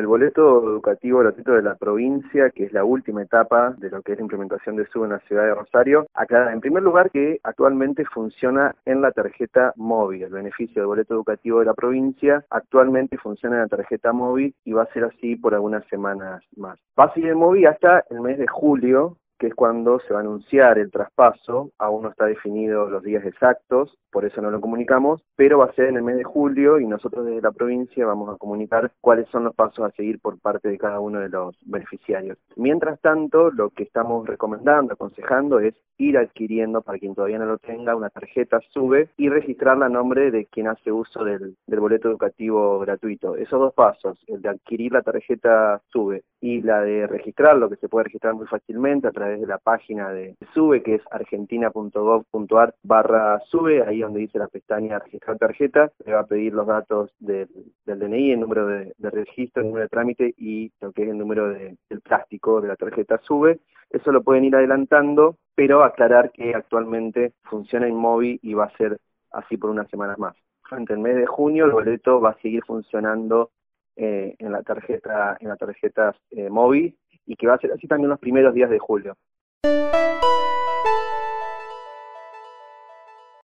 boleto educativo gratuito de la provincia, que es la última etapa de lo que es la implementación de SUBE en la ciudad de Rosario, aclara en primer lugar que actualmente funciona en la tarjeta móvil. El beneficio del boleto educativo de la provincia actualmente funciona en la tarjeta móvil y va a ser así por algunas semanas más. Va a seguir móvil hasta el mes de julio, que es cuando se va a anunciar el traspaso. Aún no está definido los días exactos, por eso no lo comunicamos, pero va a ser en el mes de julio y nosotros desde la provincia vamos a comunicar cuáles son los pasos a seguir por parte de cada uno de los beneficiarios. Mientras tanto, lo que estamos recomendando, aconsejando, es ir adquiriendo, para quien todavía no lo tenga, una tarjeta SUBE y registrarla a nombre de quien hace uso del boleto educativo gratuito. Esos dos pasos, el de adquirir la tarjeta SUBE y la de registrarlo, que se puede registrar muy fácilmente a través de la página de SUBE, que es argentina.gov.ar/SUBE, ahí donde dice la pestaña registrar tarjeta, le va a pedir los datos del DNI, el número de registro, el número de trámite y lo que es el número del plástico de la tarjeta SUBE. Eso lo pueden ir adelantando, pero aclarar que actualmente funciona en móvil y va a ser así por unas semanas más. Durante el mes de junio el boleto va a seguir funcionando en la tarjeta móvil, y que va a ser así también los primeros días de julio.